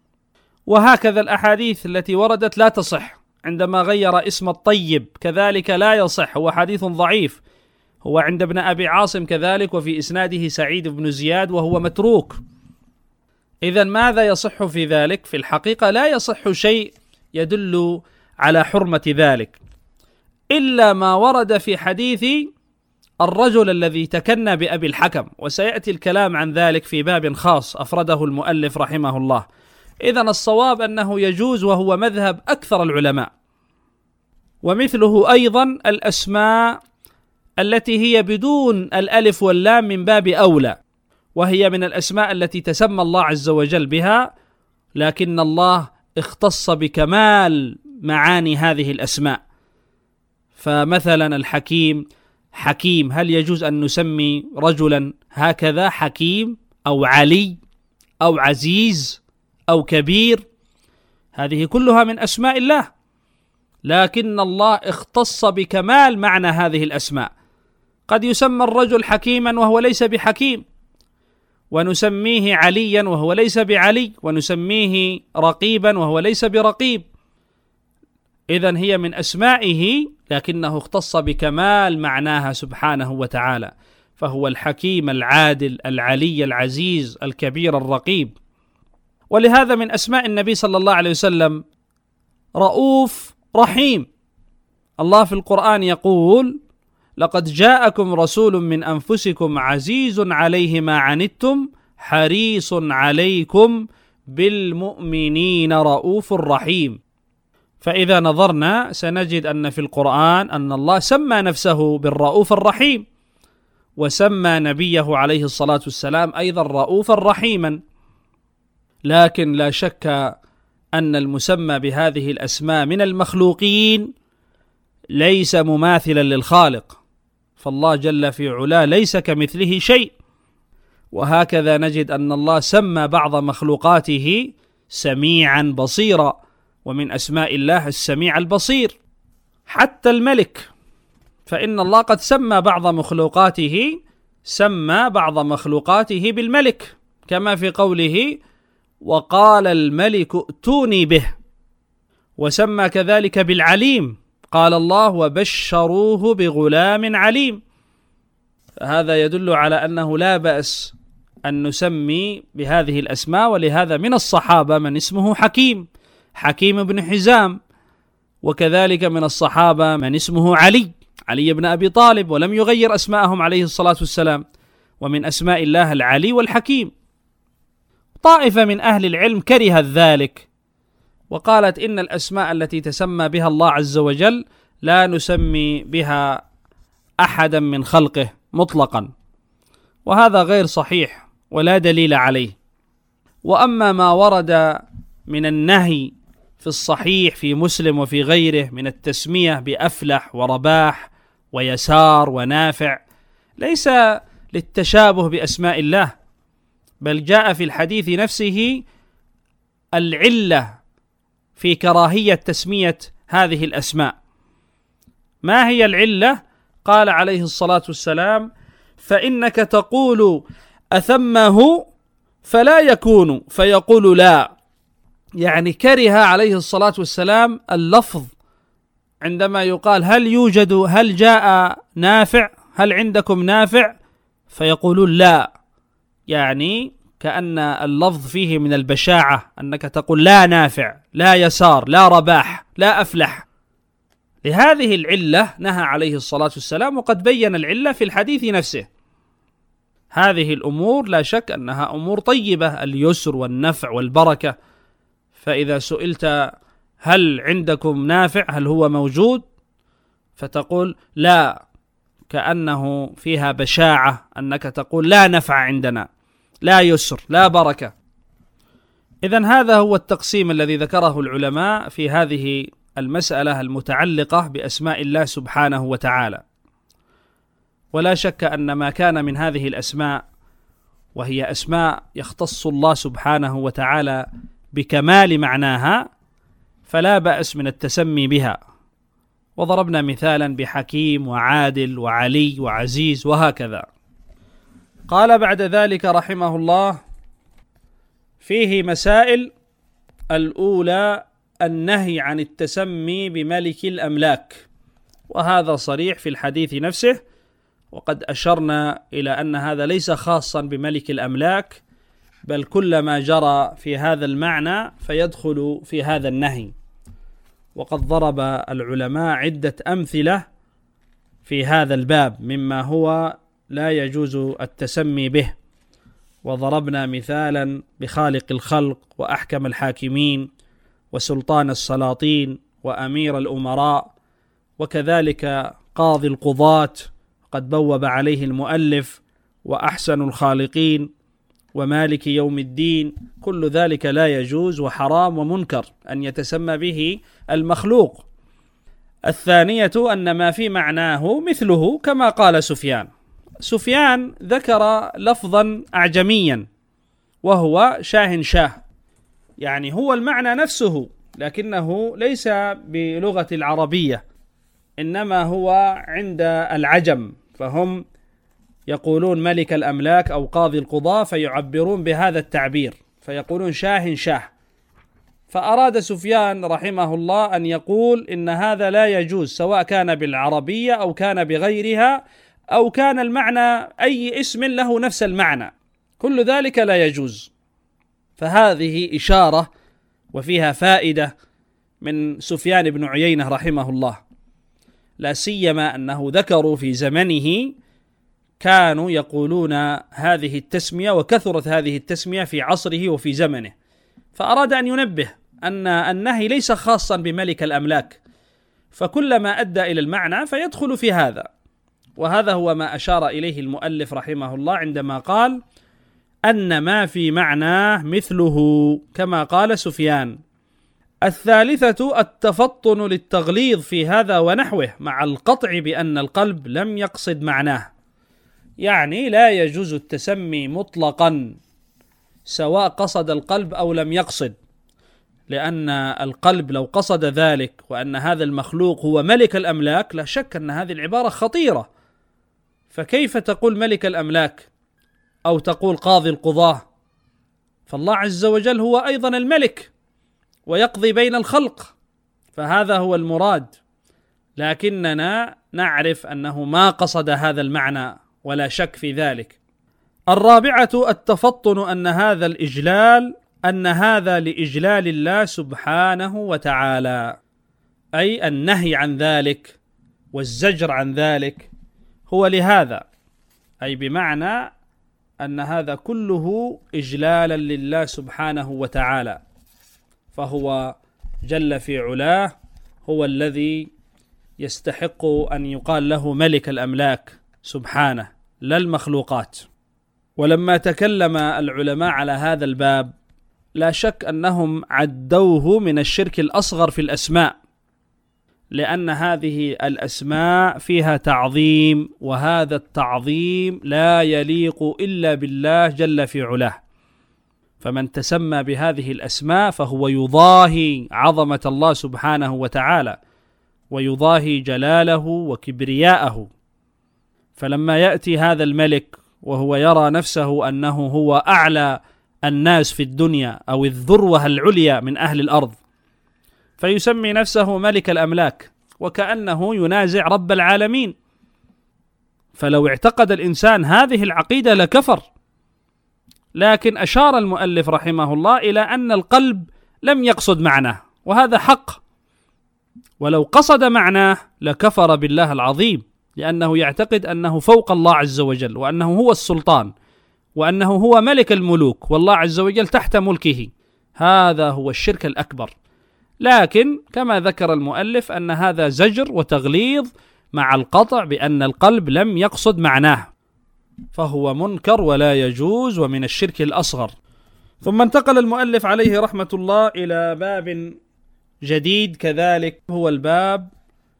وهكذا الأحاديث التي وردت لا تصح، عندما غير اسم الطيب كذلك لا يصح، هو حديث ضعيف، هو عند ابن أبي عاصم كذلك، وفي إسناده سعيد بن زياد وهو متروك. إذن ماذا يصح في ذلك؟ في الحقيقة لا يصح شيء يدل على حرمة ذلك إلا ما ورد في حديث الرجل الذي تكنى بأبي الحكم، وسيأتي الكلام عن ذلك في باب خاص أفرده المؤلف رحمه الله. إذن الصواب أنه يجوز، وهو مذهب أكثر العلماء. ومثله أيضا الأسماء التي هي بدون الألف واللام من باب أولى، وهي من الأسماء التي تسمى الله عز وجل بها، لكن الله اختص بكمال معاني هذه الأسماء. فمثلا الحكيم حكيم، هل يجوز أن نسمي رجلا هكذا حكيم أو علي أو عزيز أو كبير؟ هذه كلها من أسماء الله، لكن الله اختص بكمال معنى هذه الأسماء. قد يسمى الرجل حكيما وهو ليس بحكيم، ونسميه عليا وهو ليس بعلي، ونسميه رقيبا وهو ليس برقيب. إذن هي من أسمائه لكنه اختص بكمال معناها سبحانه وتعالى، فهو الحكيم العادل العلي العزيز الكبير الرقيب. ولهذا من أسماء النبي صلى الله عليه وسلم رؤوف رحيم. الله في القرآن يقول: لقد جاءكم رسول من أنفسكم عزيز عليه ما عنتم حريص عليكم بالمؤمنين رؤوف رحيم. فإذا نظرنا سنجد أن في القرآن أن الله سمى نفسه بالرؤوف الرحيم، وسمى نبيه عليه الصلاة والسلام أيضا رؤوفا رحيما. لكن لا شك أن المسمى بهذه الأسماء من المخلوقين ليس مماثلا للخالق، فالله جل في علاه ليس كمثله شيء. وهكذا نجد أن الله سمى بعض مخلوقاته سميعا بصيرا، ومن أسماء الله السميع البصير. حتى الملك، فإن الله قد سمى بعض مخلوقاته بالملك، كما في قوله: وقال الملك ائتوني به. وسمى كذلك بالعليم، قال الله: وبشروه بغلام عليم. هذا يدل على أنه لا بأس أن نسمي بهذه الأسماء. ولهذا من الصحابة من اسمه حكيم بن حزام، وكذلك من الصحابة من اسمه علي بن أبي طالب، ولم يغير أسماءهم عليه الصلاة والسلام، ومن أسماء الله العلي والحكيم. طائفة من أهل العلم كرهت ذلك وقالت إن الأسماء التي تسمى بها الله عز وجل لا نسمي بها أحدا من خلقه مطلقا، وهذا غير صحيح ولا دليل عليه. وأما ما ورد من النهي في الصحيح في مسلم وفي غيره من التسمية بأفلح ورباح ويسار ونافع ليس للتشابه بأسماء الله، بل جاء في الحديث نفسه العلة في كراهية تسمية هذه الأسماء. ما هي العلة؟ قال عليه الصلاة والسلام: فإنك تقول أثمه فلا يكون فيقول لا. يعني كره عليه الصلاة والسلام اللفظ عندما يقال هل جاء نافع، هل عندكم نافع، فيقولون لا، يعني كأن اللفظ فيه من البشاعة، أنك تقول لا نافع، لا يسار، لا رباح، لا أفلح. لهذه العلة نهى عليه الصلاة والسلام، وقد بين العلة في الحديث نفسه. هذه الأمور لا شك أنها أمور طيبة، اليسر والنفع والبركة. فإذا سئلت هل عندكم نافع، هل هو موجود، فتقول لا، كأنه فيها بشاعة، أنك تقول لا نفع عندنا، لا يسر، لا بركة. إذن هذا هو التقسيم الذي ذكره العلماء في هذه المسألة المتعلقة بأسماء الله سبحانه وتعالى. ولا شك أن ما كان من هذه الأسماء، وهي أسماء يختص الله سبحانه وتعالى بكمال معناها، فلا بأس من التسمي بها. وضربنا مثالا بحكيم وعادل وعلي وعزيز وهكذا. قال بعد ذلك رحمه الله: فيه مسائل. الأولى النهي عن التسمي بملك الأملاك، وهذا صريح في الحديث نفسه، وقد أشرنا إلى أن هذا ليس خاصا بملك الأملاك، بل كل ما جرى في هذا المعنى فيدخل في هذا النهي. وقد ضرب العلماء عدة أمثلة في هذا الباب مما هو لا يجوز التسمي به، وضربنا مثالا بخالق الخلق وأحكم الحاكمين وسلطان السلاطين وأمير الأمراء، وكذلك قاضي القضاة قد بوب عليه المؤلف، وأحسن الخالقين، ومالك يوم الدين. كل ذلك لا يجوز وحرام ومنكر أن يتسمى به المخلوق. الثانية أن ما في معناه مثله، كما قال سفيان ذكر لفظا أعجميا وهو شاه، يعني هو المعنى نفسه، لكنه ليس بلغة العربية، إنما هو عند العجم، فهم يقولون ملك الأملاك أو قاضي القضاة فيعبرون بهذا التعبير، فيقولون شاه. فأراد سفيان رحمه الله أن يقول إن هذا لا يجوز، سواء كان بالعربية أو كان بغيرها، أو كان المعنى أي اسم له نفس المعنى، كل ذلك لا يجوز. فهذه إشارة وفيها فائدة من سفيان بن عيينة رحمه الله، لا سيما أنه ذكروا في زمنه كانوا يقولون هذه التسمية، وكثرت هذه التسمية في عصره وفي زمنه، فأراد أن ينبه أن النهي ليس خاصا بملك الأملاك، فكلما أدى إلى المعنى فيدخل في هذا. وهذا هو ما أشار إليه المؤلف رحمه الله عندما قال أن ما في معناه مثله، كما قال سفيان. الثالثة التفطن للتغليظ في هذا ونحوه، مع القطع بأن القلب لم يقصد معناه، يعني لا يجوز التسمي مطلقا سواء قصد القلب أو لم يقصد، لأن القلب لو قصد ذلك وأن هذا المخلوق هو ملك الأملاك لا شك أن هذه العبارة خطيرة. فكيف تقول ملك الأملاك أو تقول قاضي القضاة؟ فالله عز وجل هو أيضا الملك ويقضي بين الخلق، فهذا هو المراد، لكننا نعرف أنه ما قصد هذا المعنى ولا شك في ذلك. الرابعة التفطن أن هذا لإجلال الله سبحانه وتعالى، أي النهي عن ذلك والزجر عن ذلك هو لهذا، أي بمعنى أن هذا كله إجلالا لله سبحانه وتعالى، فهو جل في علاه هو الذي يستحق أن يقال له ملك الأملاك سبحانه لا المخلوقات. ولما تكلم العلماء على هذا الباب لا شك أنهم عدوه من الشرك الأصغر في الأسماء، لأن هذه الأسماء فيها تعظيم، وهذا التعظيم لا يليق إلا بالله جل في علاه، فمن تسمى بهذه الأسماء فهو يضاهي عظمة الله سبحانه وتعالى ويضاهي جلاله وكبرياءه. فلما يأتي هذا الملك وهو يرى نفسه أنه هو أعلى الناس في الدنيا أو الذروة العليا من أهل الأرض، فيسمي نفسه ملك الأملاك وكأنه ينازع رب العالمين، فلو اعتقد الإنسان هذه العقيدة لكفر. لكن أشار المؤلف رحمه الله إلى أن القلب لم يقصد معناه، وهذا حق، ولو قصد معناه لكفر بالله العظيم، لأنه يعتقد أنه فوق الله عز وجل، وأنه هو السلطان، وأنه هو ملك الملوك، والله عز وجل تحت ملكه. هذا هو الشرك الأكبر. لكن كما ذكر المؤلف أن هذا زجر وتغليظ مع القطع بأن القلب لم يقصد معناه، فهو منكر ولا يجوز ومن الشرك الأصغر. ثم انتقل المؤلف عليه رحمة الله إلى باب جديد كذلك، هو الباب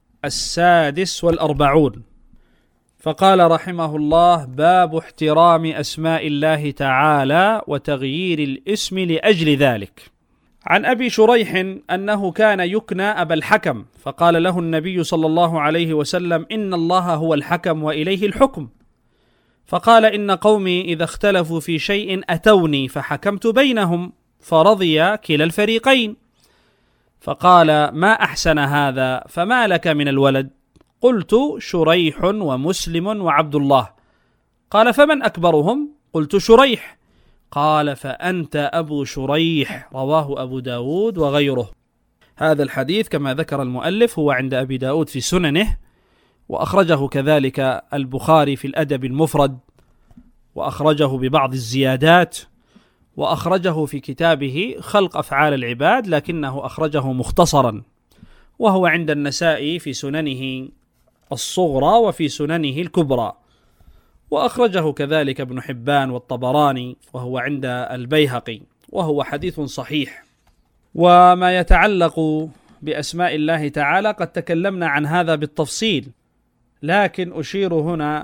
46، فقال رحمه الله: باب احترام أسماء الله تعالى وتغيير الاسم لأجل ذلك. عن أبي شريح أنه كان يكنى أبا الحكم، فقال له النبي صلى الله عليه وسلم: إن الله هو الحكم وإليه الحكم. فقال: إن قومي إذا اختلفوا في شيء أتوني فحكمت بينهم فرضي كلا الفريقين. فقال: ما أحسن هذا، فما لك من الولد؟ قلت: شريح ومسلم وعبد الله. قال: فمن أكبرهم؟ قلت: شريح. قال: فأنت أبو شريح. رواه أبو داود وغيره. هذا الحديث كما ذكر المؤلف هو عند أبي داود في سننه، وأخرجه كذلك البخاري في الأدب المفرد، وأخرجه ببعض الزيادات، وأخرجه في كتابه خلق أفعال العباد، لكنه أخرجه مختصرا، وهو عند النسائي في سننه الصغرى وفي سننه الكبرى، وأخرجه كذلك ابن حبان والطبراني، وهو عند البيهقي، وهو حديث صحيح. وما يتعلق بأسماء الله تعالى قد تكلمنا عن هذا بالتفصيل، لكن أشير هنا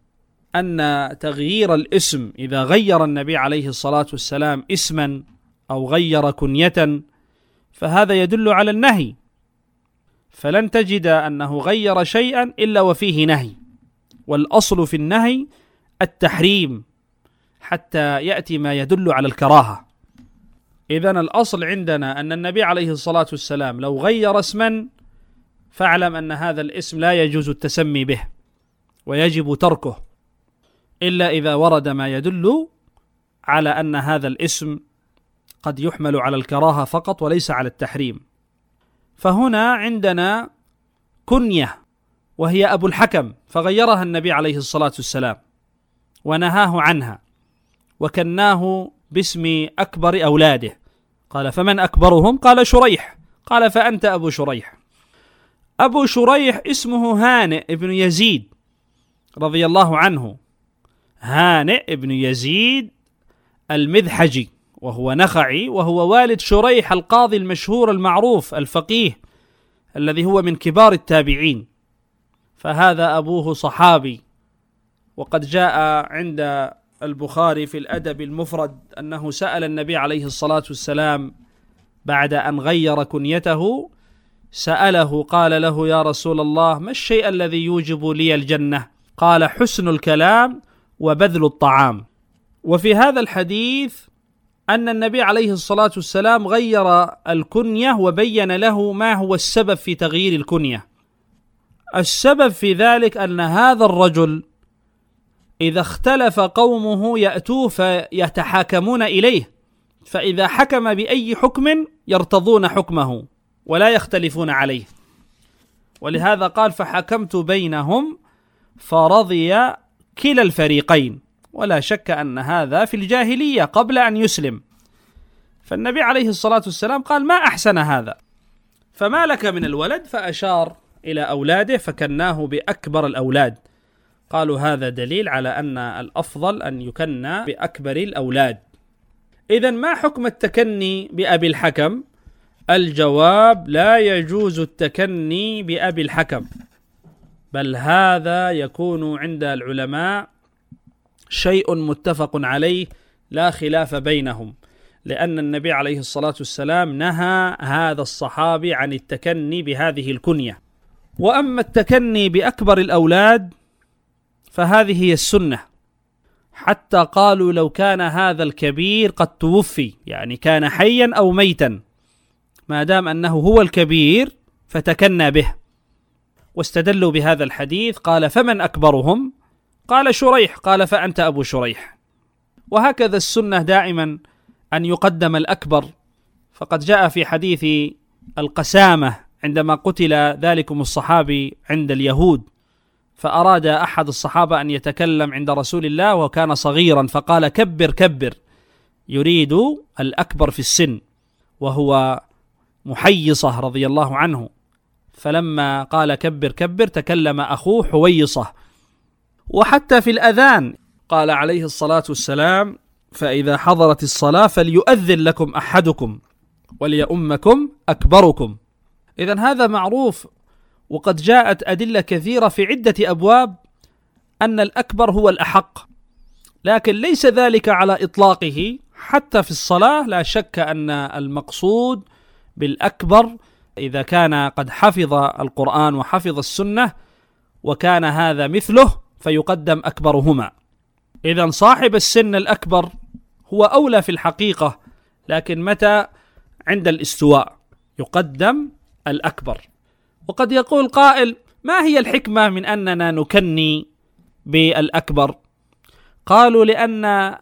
أن تغيير الاسم إذا غير النبي عليه الصلاة والسلام اسما أو غير كنية فهذا يدل على النهي، فلن تجد أنه غير شيئا إلا وفيه نهي، والأصل في النهي التحريم حتى يأتي ما يدل على الكراهة. إذن الأصل عندنا أن النبي عليه الصلاة والسلام لو غير اسما فاعلم أن هذا الاسم لا يجوز التسمي به ويجب تركه، إلا إذا ورد ما يدل على أن هذا الاسم قد يحمل على الكراهة فقط وليس على التحريم. فهنا عندنا كنية وهي أبو الحكم، فغيرها النبي عليه الصلاة والسلام ونهاه عنها وكناه باسم أكبر أولاده. قال: فمن أكبرهم؟ قال: شريح. قال: فأنت أبو شريح. أبو شريح اسمه هانئ ابن يزيد رضي الله عنه، هانئ ابن يزيد المذحجي، وهو نخعي، وهو والد شريح القاضي المشهور المعروف الفقيه الذي هو من كبار التابعين، فهذا أبوه صحابي. وقد جاء عند البخاري في الأدب المفرد أنه سأل النبي عليه الصلاة والسلام بعد أن غير كنيته، سأله قال له: يا رسول الله، ما الشيء الذي يوجب لي الجنة؟ قال: حسن الكلام وبذل الطعام. وفي هذا الحديث أن النبي عليه الصلاة والسلام غير الكنية وبين له ما هو السبب في تغيير الكنية. السبب في ذلك أن هذا الرجل إذا اختلف قومه يأتوه فيتحاكمون إليه، فإذا حكم بأي حكم يرتضون حكمه ولا يختلفون عليه، ولهذا قال فحكمت بينهم فرضي كلا الفريقين، ولا شك أن هذا في الجاهلية قبل أن يسلم. فالنبي عليه الصلاة والسلام قال ما أحسن هذا، فما لك من الولد؟ فأشار إلى أولاده فكناه بأكبر الأولاد. قالوا هذا دليل على أن الأفضل أن يكنى بأكبر الأولاد. إذن ما حكم التكني بأبي الحكم؟ الجواب لا يجوز التكني بأبي الحكم، بل هذا يكون عند العلماء شيء متفق عليه لا خلاف بينهم، لأن النبي عليه الصلاة والسلام نهى هذا الصحابي عن التكني بهذه الكنية. وأما التكني بأكبر الأولاد فهذه هي السنة، حتى قالوا لو كان هذا الكبير قد توفي، يعني كان حيا أو ميتا، ما دام أنه هو الكبير فتكنى به. واستدلوا بهذا الحديث، قال فمن أكبرهم؟ قال شريح، قال فأنت أبو شريح. وهكذا السنة دائما أن يقدم الأكبر، فقد جاء في حديث القسامة عندما قتل ذلكم الصحابي عند اليهود، فأراد أحد الصحابة أن يتكلم عند رسول الله وكان صغيرا، فقال كبر كبر، يريد الأكبر في السن، وهو محيصة رضي الله عنه. فلما قال كبر كبر تكلم أخوه حويصة. وحتى في الأذان قال عليه الصلاة والسلام فإذا حضرت الصلاة فليؤذن لكم أحدكم وليؤمكم أكبركم. إذن هذا معروف، وقد جاءت أدلة كثيرة في عدة أبواب أن الأكبر هو الأحق، لكن ليس ذلك على إطلاقه. حتى في الصلاة لا شك أن المقصود بالأكبر إذا كان قد حفظ القرآن وحفظ السنة وكان هذا مثله فيقدم أكبرهما. إذن صاحب السن الأكبر هو أولى في الحقيقة، لكن متى؟ عند الاستواء يقدم الأكبر. وقد يقول قائل ما هي الحكمة من أننا نكني بالأكبر؟ قالوا لأن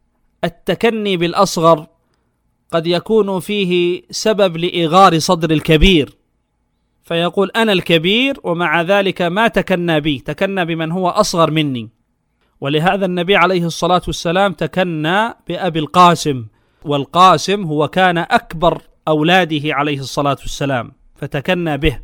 التكني بالأصغر قد يكون فيه سبب لإغار صدر الكبير، فيقول أنا الكبير ومع ذلك ما تكنى بي، تكنى بمن هو أصغر مني. ولهذا النبي عليه الصلاة والسلام تكنى بأبي القاسم، والقاسم هو كان أكبر أولاده عليه الصلاة والسلام فتكنى به.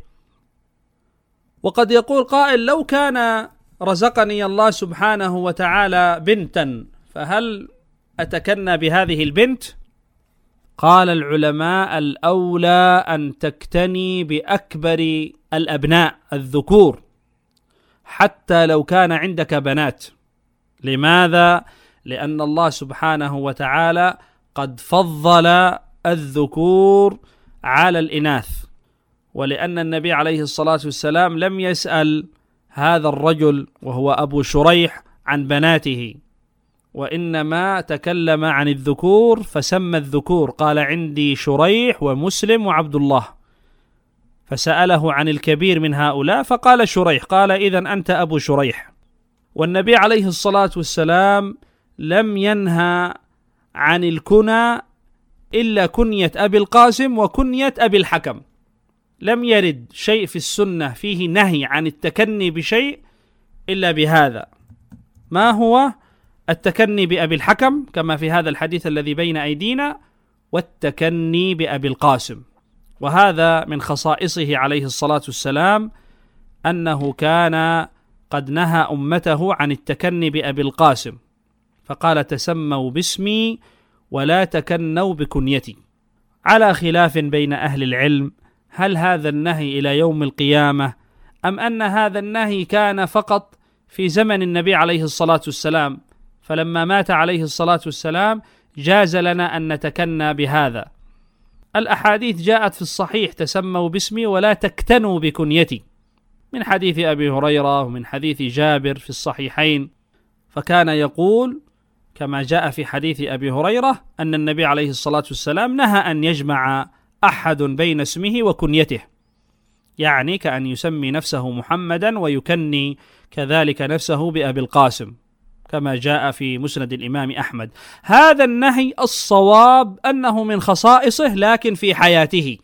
وقد يقول قائل لو كان رزقني الله سبحانه وتعالى بنتا فهل أتكنى بهذه البنت؟ قال العلماء الأولى أن تكتني بأكبر الأبناء الذكور حتى لو كان عندك بنات. لماذا؟ لأن الله سبحانه وتعالى قد فضل الذكور على الإناث، ولأن النبي عليه الصلاة والسلام لم يسأل هذا الرجل وهو أبو شريح عن بناته، وإنما تكلم عن الذكور فسمى الذكور، قال عندي شريح ومسلم وعبد الله، فسأله عن الكبير من هؤلاء فقال شريح، قال إذن أنت أبو شريح. والنبي عليه الصلاة والسلام لم ينهى عن الكنى إلا كنية أبي القاسم وكنية أبي الحكم، لم يرد شيء في السنة فيه نهي عن التكني بشيء إلا بهذا. ما هو؟ التكني بأبي الحكم كما في هذا الحديث الذي بين أيدينا، والتكني بأبي القاسم. وهذا من خصائصه عليه الصلاة والسلام أنه كان قد نهى أمته عن التكني بأبي القاسم، فقال تسموا باسمي ولا تكنوا بكنيتي. على خلاف بين أهل العلم هل هذا النهي إلى يوم القيامة أم أن هذا النهي كان فقط في زمن النبي عليه الصلاة والسلام، فلما مات عليه الصلاة والسلام جاز لنا أن نتكنى بهذا. الأحاديث جاءت في الصحيح تسموا باسمي ولا تكتنوا بكنيتي، من حديث أبي هريرة ومن حديث جابر في الصحيحين، فكان يقول كما جاء في حديث أبي هريرة أن النبي عليه الصلاة والسلام نهى أن يجمع أحد بين اسمه وكنيته، يعني كأن يسمي نفسه محمدا ويكني كذلك نفسه بأبي القاسم كما جاء في مسند الإمام أحمد. هذا النهي الصواب أنه من خصائصه لكن في حياته،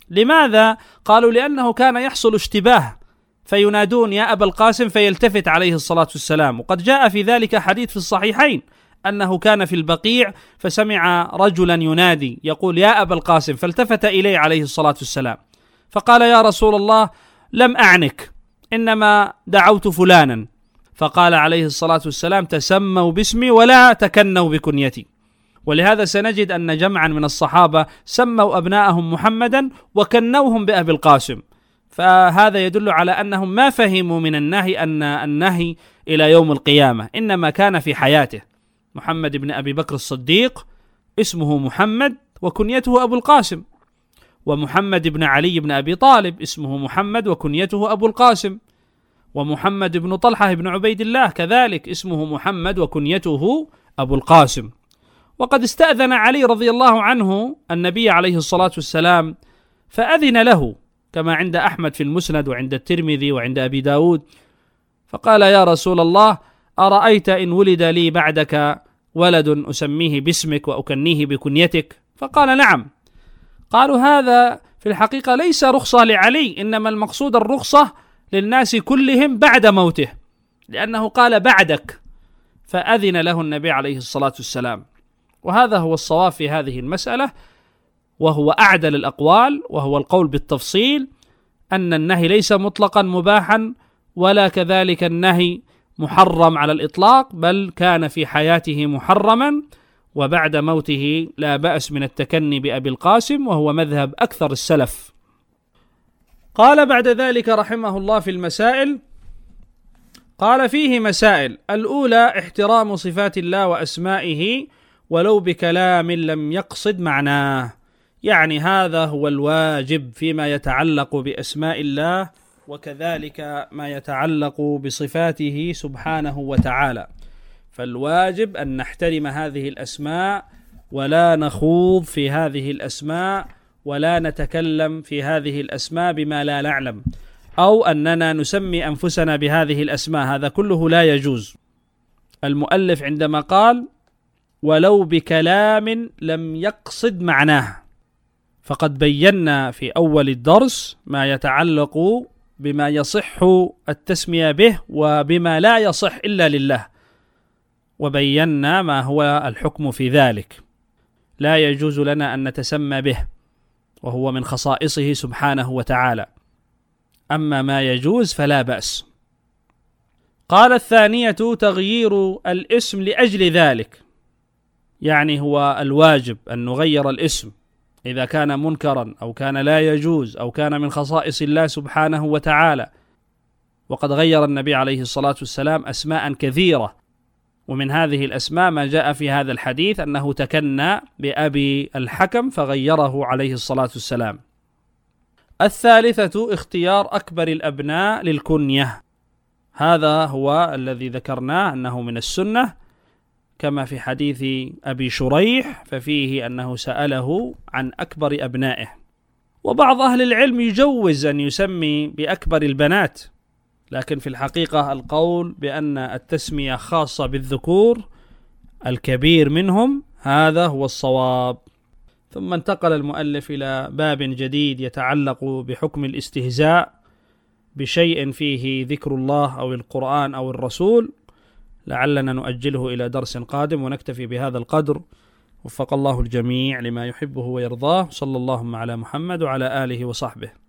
لماذا؟ قالوا لأنه كان يحصل اشتباه فينادون يا أبا القاسم فيلتفت عليه الصلاة والسلام. وقد جاء في ذلك حديث في الصحيحين أنه كان في البقيع فسمع رجلا ينادي يقول يا أبا القاسم، فالتفت إليه عليه الصلاة والسلام فقال يا رسول الله لم أعنك، إنما دعوت فلانا. فقال عليه الصلاة والسلام تسموا باسمي ولا تكنوا بكنيتي. ولهذا سنجد أن جمعا من الصحابة سموا أبناءهم محمدا وكنوهم بأبي القاسم، فهذا يدل على أنهم ما فهموا من النهي أن النهي إلى يوم القيامة، إنما كان في حياته. محمد بن أبي بكر الصديق اسمه محمد وكنيته أبو القاسم، ومحمد بن علي بن أبي طالب اسمه محمد وكنيته أبو القاسم، ومحمد بن طلحة بن عبيد الله كذلك اسمه محمد وكنيته أبو القاسم. وقد استأذن علي رضي الله عنه النبي عليه الصلاة والسلام فأذن له، كما عند أحمد في المسند وعند الترمذي وعند أبي داود، فقال يا رسول الله أرأيت إن ولد لي بعدك ولد أسميه باسمك وأكنيه بكنيتك؟ فقال نعم. قالوا هذا في الحقيقة ليس رخصة لعلي، إنما المقصود الرخصة للناس كلهم بعد موته، لأنه قال بعدك، فأذن له النبي عليه الصلاة والسلام. وهذا هو الصواب في هذه المسألة، وهو أعدل الأقوال، وهو القول بالتفصيل أن النهي ليس مطلقا مباحا، ولا كذلك النهي محرم على الإطلاق، بل كان في حياته محرما، وبعد موته لا بأس من التكني بأبي القاسم، وهو مذهب أكثر السلف. قال بعد ذلك رحمه الله في المسائل، قال فيه مسائل: الأولى احترام صفات الله وأسمائه ولو بكلام لم يقصد معناه، يعني هذا هو الواجب فيما يتعلق بأسماء الله وكذلك ما يتعلق بصفاته سبحانه وتعالى. فالواجب أن نحترم هذه الأسماء ولا نخوض في هذه الأسماء ولا نتكلم في هذه الأسماء بما لا نعلم، أو أننا نسمي أنفسنا بهذه الأسماء، هذا كله لا يجوز. المؤلف عندما قال ولو بكلام لم يقصد معناه، فقد بينا في أول الدرس ما يتعلق بما يصح التسمية به وبما لا يصح إلا لله، وبينا ما هو الحكم في ذلك. لا يجوز لنا أن نتسمى به، وهو من خصائصه سبحانه وتعالى، أما ما يجوز فلا بأس. قال الثانية تغيير الاسم لأجل ذلك، يعني هو الواجب أن نغير الاسم إذا كان منكرا أو كان لا يجوز أو كان من خصائص الله سبحانه وتعالى. وقد غير النبي عليه الصلاة والسلام أسماء كثيرة، ومن هذه الأسماء ما جاء في هذا الحديث أنه تكنى بأبي الحكم فغيره عليه الصلاة والسلام. الثالثة اختيار أكبر الأبناء للكنية، هذا هو الذي ذكرناه أنه من السنة، كما في حديث أبي شريح ففيه أنه سأله عن أكبر أبنائه. وبعض أهل العلم يجوز أن يسمي بأكبر البنات، لكن في الحقيقة القول بأن التسمية خاصة بالذكور الكبير منهم هذا هو الصواب. ثم انتقل المؤلف إلى باب جديد يتعلق بحكم الاستهزاء بشيء فيه ذكر الله أو القرآن أو الرسول، لعلنا نؤجله إلى درس قادم، ونكتفي بهذا القدر. وفق الله الجميع لما يحبه ويرضاه، صلى الله على محمد وعلى آله وصحبه.